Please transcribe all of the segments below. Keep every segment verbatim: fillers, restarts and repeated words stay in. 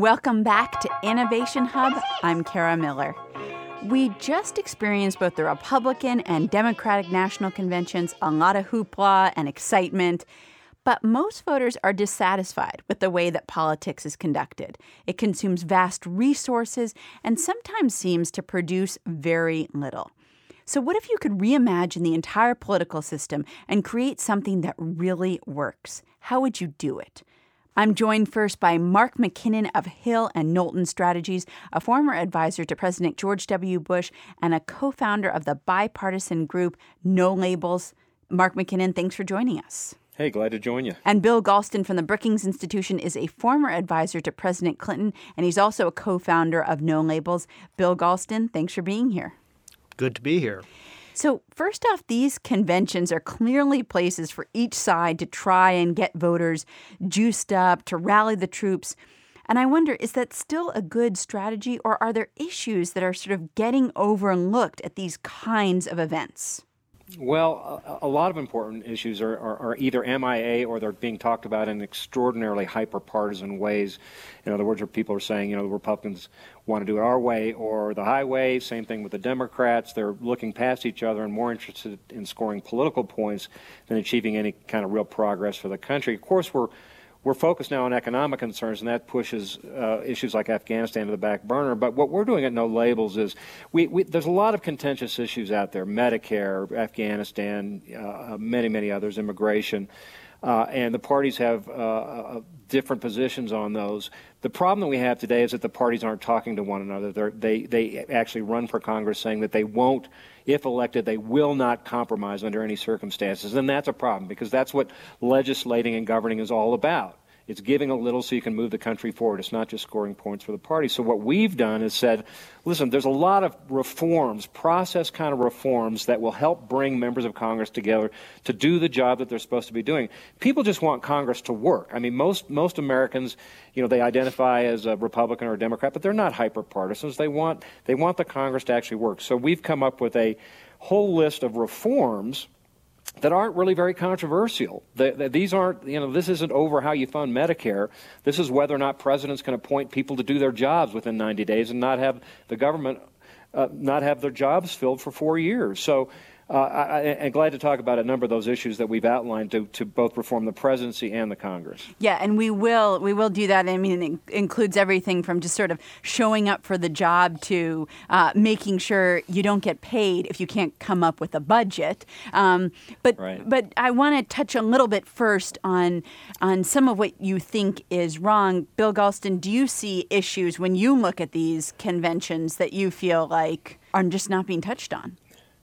Welcome back to Innovation Hub. I'm Kara Miller. We just experienced both the Republican and Democratic national conventions, a lot of hoopla and excitement. But most voters are dissatisfied with the way that politics is conducted. It consumes vast resources and sometimes seems to produce very little. So what if you could reimagine the entire political system and create something that really works? How would you do it? I'm joined first by Mark McKinnon of Hill and Knowlton Strategies, a former advisor to President George W. Bush and a co-founder of the bipartisan group No Labels. Mark McKinnon, thanks for joining us. Hey, glad to join you. And Bill Galston from the Brookings Institution is a former advisor to President Clinton, and he's also a co-founder of No Labels. Bill Galston, thanks for being here. Good to be here. So first off, these conventions are clearly places for each side to try and get voters juiced up, to rally the troops. And I wonder, is that still a good strategy, or are there issues that are sort of getting overlooked at these kinds of events? Well, a, a lot of important issues are, are, are either M I A or they're being talked about in extraordinarily hyper-partisan ways. In other words, where people are saying, you know, the Republicans want to do it our way or the highway. Same thing with the Democrats. They're looking past each other and more interested in scoring political points than achieving any kind of real progress for the country. Of course, we're We're focused now on economic concerns, and that pushes uh, issues like Afghanistan to the back burner. But what we're doing at No Labels is we, we, there's a lot of contentious issues out there: Medicare, Afghanistan, uh, many, many others, immigration. Uh, and the parties have uh, uh, different positions on those. The problem that we have today is that the parties aren't talking to one another. They're, they they actually run for Congress saying that they won't, if elected, they will not compromise under any circumstances. And that's a problem, because that's what legislating and governing is all about. It's giving a little so you can move the country forward. It's not just scoring points for the party. So what we've done is said, listen, there's a lot of reforms, process kind of reforms that will help bring members of Congress together to do the job that they're supposed to be doing. People just want Congress to work. I mean, most most Americans, you know, they identify as a Republican or a Democrat, but they're not hyper-partisans. They want they want the Congress to actually work. So we've come up with a whole list of reforms that aren't really very controversial. The, the, these aren't, you know, this isn't over how you fund Medicare. This is whether or not presidents can appoint people to do their jobs within ninety days and not have the government uh, not have their jobs filled for four years. So uh, I, I'm glad to talk about a number of those issues that we've outlined to, to both reform the presidency and the Congress. Yeah, and we will we will do that. I mean, it includes everything from just sort of showing up for the job to uh, making sure you don't get paid if you can't come up with a budget. Um, but right. but I want to touch a little bit first on on some of what you think is wrong. Bill Galston, do you see issues when you look at these conventions that you feel like are just not being touched on?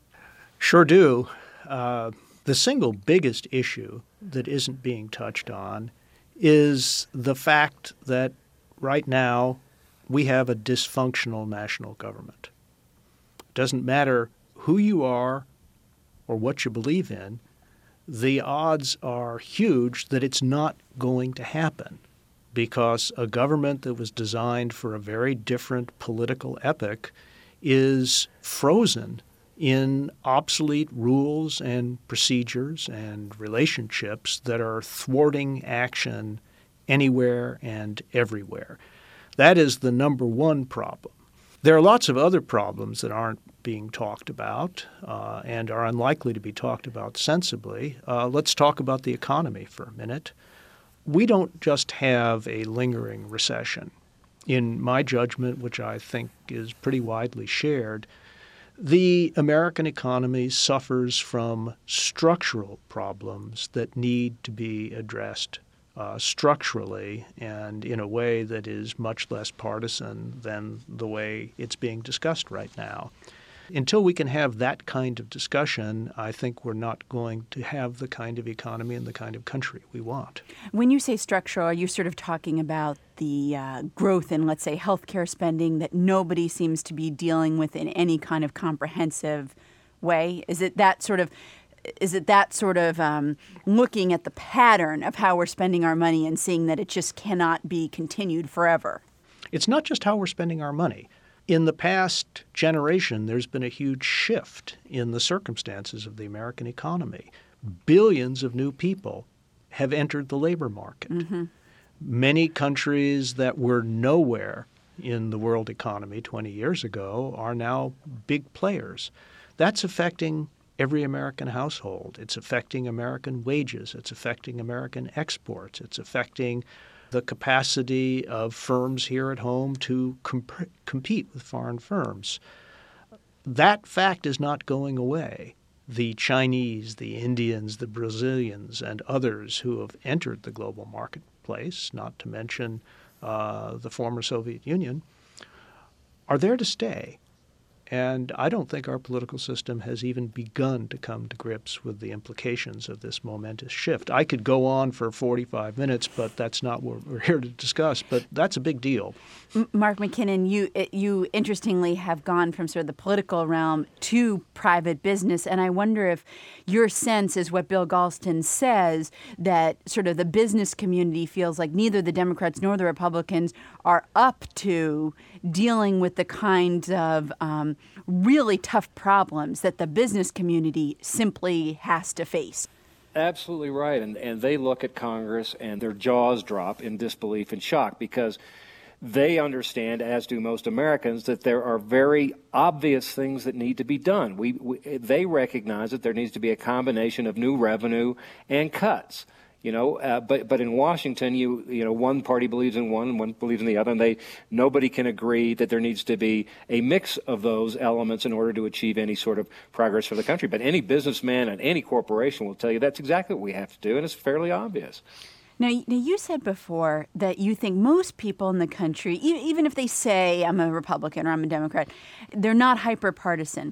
Sure do. Uh, the single biggest issue that isn't being touched on is the fact that right now we have a dysfunctional national government. It doesn't matter who you are or what you believe in, the odds are huge that it's not going to happen, because a government that was designed for a very different political epoch is frozen in obsolete rules and procedures and relationships that are thwarting action anywhere and everywhere. That is the number one problem. There are lots of other problems that aren't being talked about uh, and are unlikely to be talked about sensibly. Uh, let's talk about the economy for a minute. We don't just have a lingering recession. In my judgment, which I think is pretty widely shared, the American economy suffers from structural problems that need to be addressed uh, structurally and in a way that is much less partisan than the way it's being discussed right now. Until we can have that kind of discussion, I think we're not going to have the kind of economy and the kind of country we want. When you say structural, are you sort of talking about the uh, growth in, let's say, healthcare spending that nobody seems to be dealing with in any kind of comprehensive way? Is it that sort of is it that sort of um, looking at the pattern of how we're spending our money and seeing that it just cannot be continued forever? It's not just how we're spending our money. In the past generation, there's been a huge shift in the circumstances of the American economy. Billions of new people have entered the labor market. Mm-hmm. Many countries that were nowhere in the world economy twenty years ago are now big players. That's affecting every American household. It's affecting American wages. It's affecting American exports. It's affecting the capacity of firms here at home to comp- compete with foreign firms. That fact is not going away. The Chinese, the Indians, the Brazilians, and others who have entered the global marketplace, not to mention uh, the former Soviet Union, are there to stay. And I don't think our political system has even begun to come to grips with the implications of this momentous shift. I could go on for forty-five minutes, but that's not what we're here to discuss. But that's a big deal. Mark McKinnon, you you interestingly have gone from sort of the political realm to private business, and I wonder if your sense is what Bill Galston says, that sort of the business community feels like neither the Democrats nor the Republicans are up to dealing with the kinds of um, really tough problems that the business community simply has to face. Absolutely right. And, and they look at Congress and their jaws drop in disbelief and shock because they understand, as do most Americans, that there are very obvious things that need to be done. We, we they recognize that there needs to be a combination of new revenue and cuts. You know, uh, but but in Washington, you you know, one party believes in one, and one believes in the other, and they nobody can agree that there needs to be a mix of those elements in order to achieve any sort of progress for the country. But any businessman and any corporation will tell you that's exactly what we have to do, and it's fairly obvious. Now, now, you said before that you think most people in the country, e- even if they say I'm a Republican or I'm a Democrat, they're not hyper-partisan.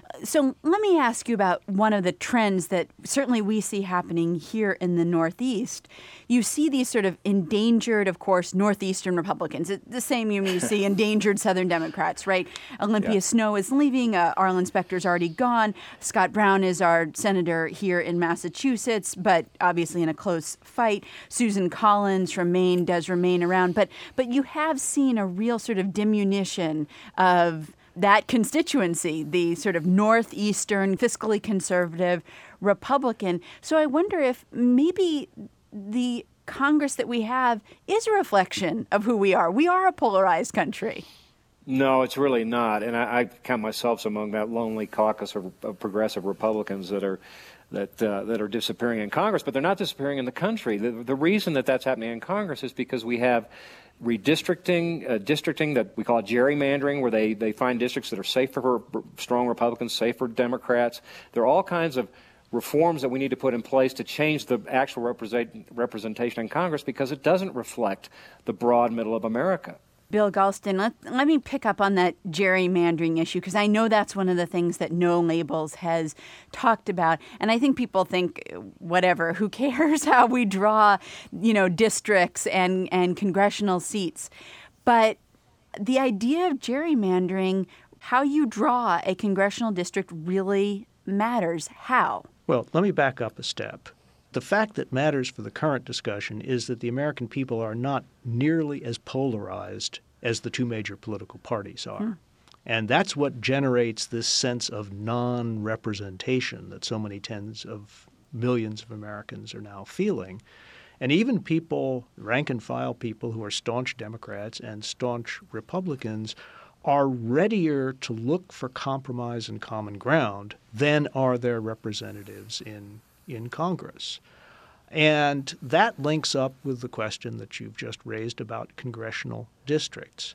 So let me ask you about one of the trends that certainly we see happening here in the Northeast. You see these sort of endangered, of course, Northeastern Republicans. It's the same you, you see endangered Southern Democrats, right? Olympia yeah. Snowe is leaving. Uh, Arlen Specter's already gone. Scott Brown is our senator here in Massachusetts, but obviously in a close fight. Susan Collins from Maine does remain around. But, but you have seen a real sort of diminution of that constituency, the sort of northeastern, fiscally conservative Republican. So I wonder if maybe the Congress that we have is a reflection of who we are. We are a polarized country. No, it's really not. And I, I count myself among that lonely caucus of, of progressive Republicans that are that uh, that are disappearing in Congress, but they're not disappearing in the country. The, the reason that that's happening in Congress is because we have redistricting, uh, districting that we call gerrymandering, where they, they find districts that are safe for strong Republicans, safe for Democrats. There are all kinds of reforms that we need to put in place to change the actual represent, representation in Congress because it doesn't reflect the broad middle of America. Bill Galston, let, let me pick up on that gerrymandering issue because I know that's one of the things that No Labels has talked about. And I think people think, whatever, who cares how we draw, you know, districts and, and congressional seats. But the idea of gerrymandering, how you draw a congressional district really matters. How? Well, let me back up a step. The fact that matters for the current discussion is that the American people are not nearly as polarized as the two major political parties are. Hmm. And that's what generates this sense of non-representation that so many tens of millions of Americans are now feeling. And even people, rank-and-file people who are staunch Democrats and staunch Republicans are readier to look for compromise and common ground than are their representatives in in Congress. And that links up with the question that you've just raised about congressional districts.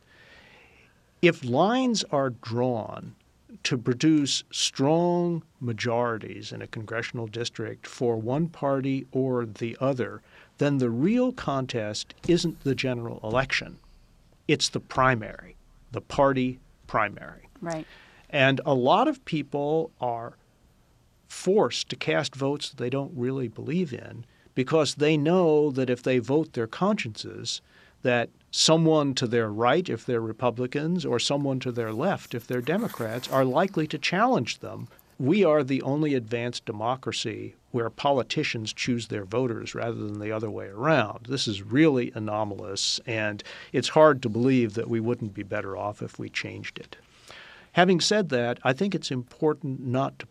If lines are drawn to produce strong majorities in a congressional district for one party or the other, then the real contest isn't the general election. It's the primary, the party primary. Right. And a lot of people are forced to cast votes that they don't really believe in because they know that if they vote their consciences, that someone to their right, if they're Republicans, or someone to their left, if they're Democrats, are likely to challenge them. We are the only advanced democracy where politicians choose their voters rather than the other way around. This is really anomalous, and it's hard to believe that we wouldn't be better off if we changed it. Having said that, I think it's important not to put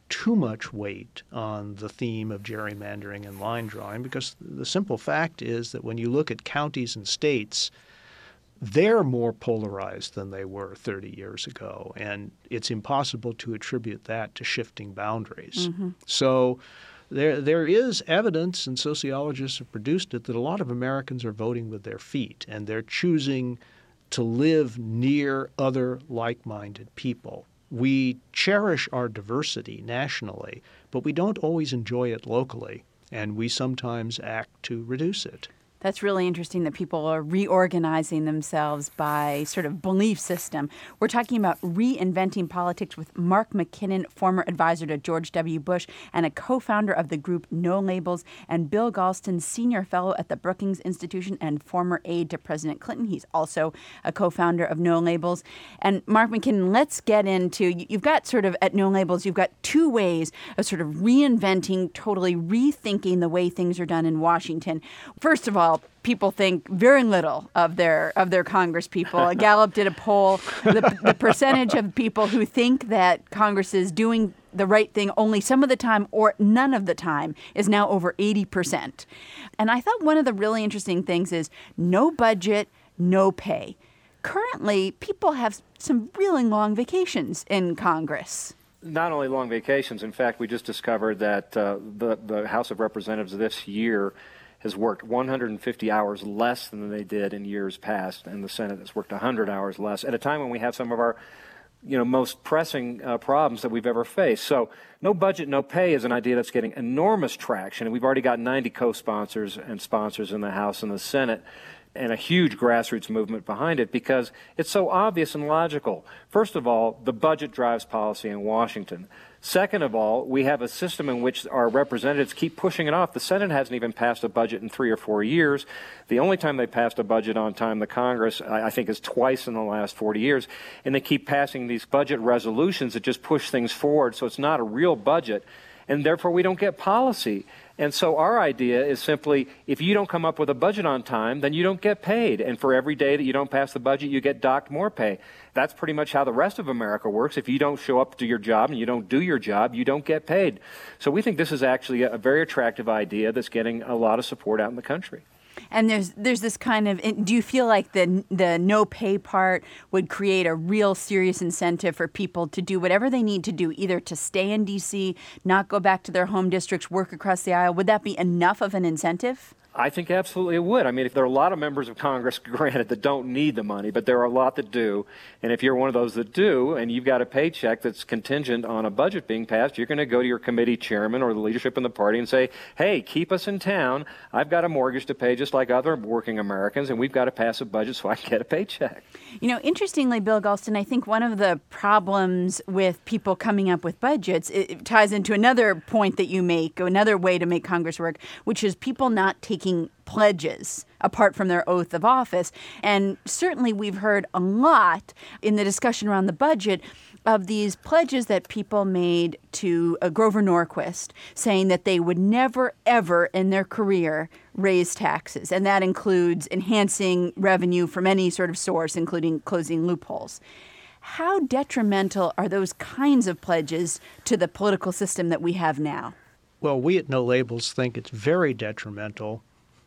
too much weight on the theme of gerrymandering and line drawing, because the simple fact is that when you look at counties and states, they're more polarized than they were thirty years ago, and it's impossible to attribute that to shifting boundaries. Mm-hmm. So there there is evidence, and sociologists have produced it, that a lot of Americans are voting with their feet, and they're choosing to live near other like-minded people. We cherish our diversity nationally, but we don't always enjoy it locally, and we sometimes act to reduce it. That's really interesting that people are reorganizing themselves by sort of belief system. We're talking about reinventing politics with Mark McKinnon, former advisor to George W. Bush and a co-founder of the group No Labels, and Bill Galston, senior fellow at the Brookings Institution and former aide to President Clinton. He's also a co-founder of No Labels. And Mark McKinnon, let's get into, you've got sort of at No Labels, you've got two ways of sort of reinventing, totally rethinking the way things are done in Washington. First of all, people think very little of their of their Congress people. Gallup did a poll. The, the percentage of people who think that Congress is doing the right thing only some of the time or none of the time is now over eighty percent. And I thought one of the really interesting things is no budget, no pay. Currently, people have some really long vacations in Congress. Not only long vacations. In fact, we just discovered that uh, the, the House of Representatives this year has worked one hundred fifty hours less than they did in years past, and the Senate has worked one hundred hours less at a time when we have some of our, you know, most pressing uh, problems that we've ever faced. So no budget, no pay is an idea that's getting enormous traction, and we've already got ninety co-sponsors and sponsors in the House and the Senate, and a huge grassroots movement behind it because it's so obvious and logical. First of all, the budget drives policy in Washington. Second of all, we have a system in which our representatives keep pushing it off. The Senate hasn't even passed a budget in three or four years. The only time they passed a budget on time, the Congress, I think, is twice in the last forty years. And they keep passing these budget resolutions that just push things forward. So it's not a real budget. And therefore, we don't get policy. And so our idea is simply, if you don't come up with a budget on time, then you don't get paid. And for every day that you don't pass the budget, you get docked more pay. That's pretty much how the rest of America works. If you don't show up to your job and you don't do your job, you don't get paid. So we think this is actually a very attractive idea that's getting a lot of support out in the country. And there's there's this kind of, do you feel like the the no pay part would create a real serious incentive for people to do whatever they need to do, either to stay in D C, not go back to their home districts, work across the aisle? Would that be enough of an incentive? I think absolutely it would. I mean, if there are a lot of members of Congress, granted, that don't need the money, but there are a lot that do. And if you're one of those that do, and you've got a paycheck that's contingent on a budget being passed, you're going to go to your committee chairman or the leadership in the party and say, hey, keep us in town. I've got a mortgage to pay just like other working Americans, and we've got to pass a budget so I can get a paycheck. You know, interestingly, Bill Galston, I think one of the problems with people coming up with budgets, it ties into another point that you make, another way to make Congress work, which is people not taking pledges apart from their oath of office. And certainly we've heard a lot in the discussion around the budget of these pledges that people made to uh, Grover Norquist, saying that they would never, ever in their career raise taxes. And that includes enhancing revenue from any sort of source, including closing loopholes. How detrimental are those kinds of pledges to the political system that we have now? Well, we at No Labels think it's very detrimental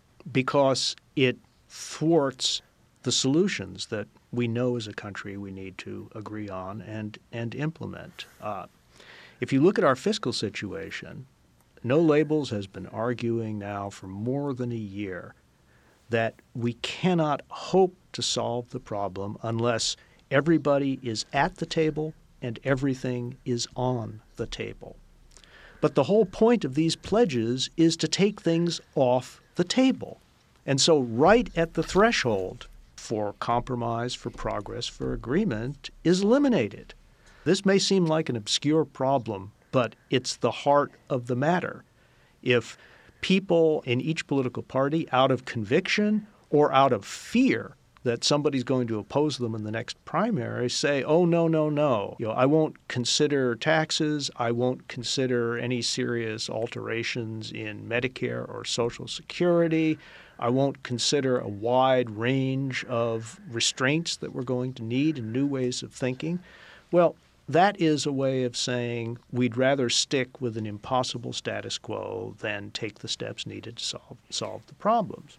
because it thwarts the solutions that we know as a country we need to agree on and, and implement. Uh, if you look at our fiscal situation, No Labels has been arguing now for more than a year that we cannot hope to solve the problem unless everybody is at the table and everything is on the table. But the whole point of these pledges is to take things off the table. And so right at the threshold for compromise, for progress, for agreement is eliminated. This may seem like an obscure problem, but it's the heart of the matter. If people in each political party, out of conviction or out of fear that somebody's going to oppose them in the next primary, say, oh, no, no, no. You know, I won't consider taxes. I won't consider any serious alterations in Medicare or Social Security. I won't consider a wide range of restraints that we're going to need and new ways of thinking. Well, that is a way of saying we'd rather stick with an impossible status quo than take the steps needed to solve solve the problems.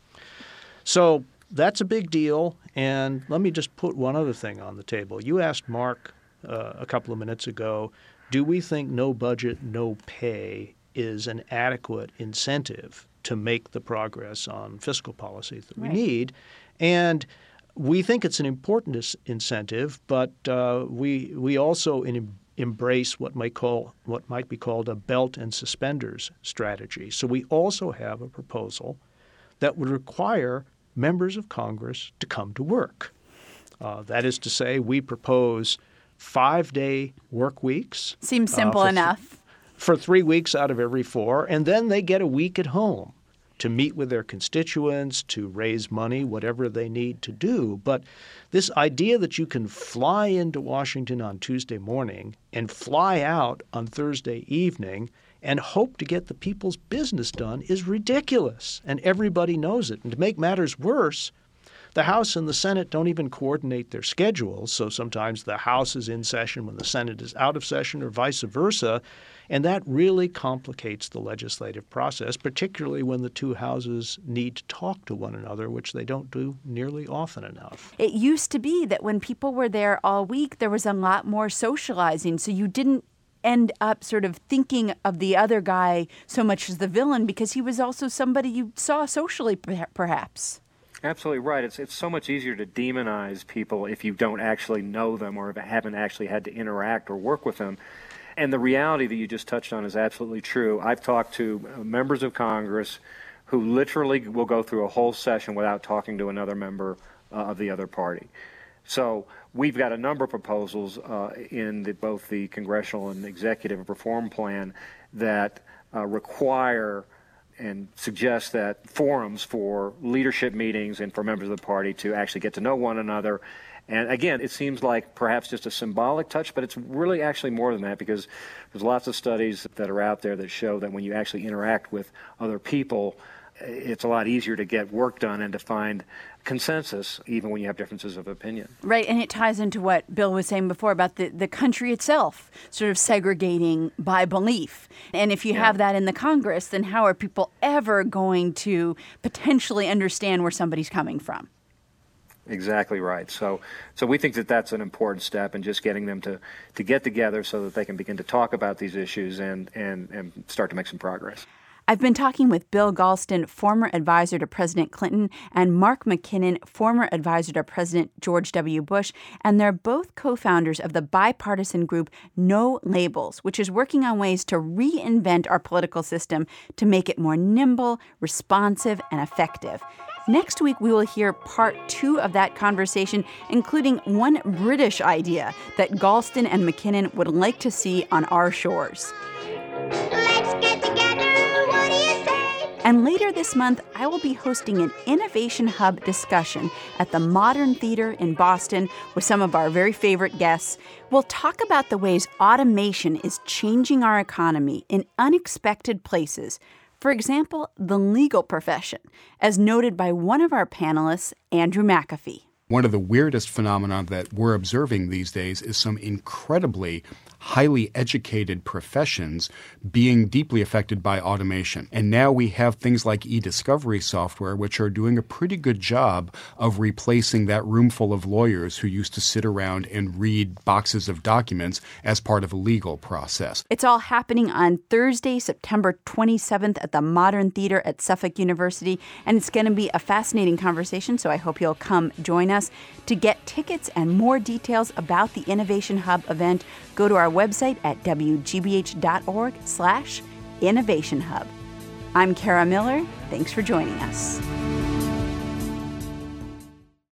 So that's a big deal. And let me just put one other thing on the table. You asked Mark uh, a couple of minutes ago, do we think no budget, no pay is an adequate incentive to make the progress on fiscal policies that we Right. need? And we think it's an important is- incentive, but uh, we we also in, embrace what might call what might be called a belt and suspenders strategy. So we also have a proposal that would require members of Congress to come to work. Uh, that is to say, we propose five-day work weeks. Seems simple uh, for enough. Th- for three weeks out of every four, and then they get a week at home to meet with their constituents, to raise money, whatever they need to do. But this idea that you can fly into Washington on Tuesday morning and fly out on Thursday evening and hope to get the people's business done is ridiculous, and everybody knows it. And to make matters worse, the House and the Senate don't even coordinate their schedules, so sometimes the House is in session when the Senate is out of session or vice versa, and that really complicates the legislative process, particularly when the two houses need to talk to one another, which they don't do nearly often enough. It used to be that when people were there all week, there was a lot more socializing, so you didn't end up sort of thinking of the other guy so much as the villain because he was also somebody you saw socially, perhaps. Absolutely right. It's it's so much easier to demonize people if you don't actually know them or if haven't actually had to interact or work with them. And the reality that you just touched on is absolutely true. I've talked to members of Congress who literally will go through a whole session without talking to another member uh, of the other party. So we've got a number of proposals uh, in the, both the congressional and executive reform plan that uh, require and suggest that forums for leadership meetings and for members of the party to actually get to know one another. And again, it seems like perhaps just a symbolic touch, but it's really actually more than that because there's lots of studies that are out there that show that when you actually interact with other people, it's a lot easier to get work done and to find consensus, even when you have differences of opinion. Right, and it ties into what Bill was saying before about the, the country itself sort of segregating by belief. And if you Yeah. have that in the Congress, then how are people ever going to potentially understand where somebody's coming from? Exactly right. So so we think that that's an important step in just getting them to, to get together so that they can begin to talk about these issues and, and, and start to make some progress. I've been talking with Bill Galston, former advisor to President Clinton, and Mark McKinnon, former advisor to President George W. Bush, and they're both co-founders of the bipartisan group No Labels, which is working on ways to reinvent our political system to make it more nimble, responsive, and effective. Next week, we will hear part two of that conversation, including one British idea that Galston and McKinnon would like to see on our shores. Let's get together, what do you say? And later this month, I will be hosting an Innovation Hub discussion at the Modern Theater in Boston with some of our very favorite guests. We'll talk about the ways automation is changing our economy in unexpected places. For example, the legal profession, as noted by one of our panelists, Andrew McAfee. One of the weirdest phenomena that we're observing these days is some incredibly highly educated professions being deeply affected by automation. And now we have things like e-discovery software, which are doing a pretty good job of replacing that room full of lawyers who used to sit around and read boxes of documents as part of a legal process. It's all happening on Thursday, September twenty-seventh at the Modern Theater at Suffolk University, and it's going to be a fascinating conversation, so I hope you'll come join us. To get tickets and more details about the Innovation Hub event, go to our website at w g b h dot org slash innovation hub. I'm Kara Miller. Thanks for joining us.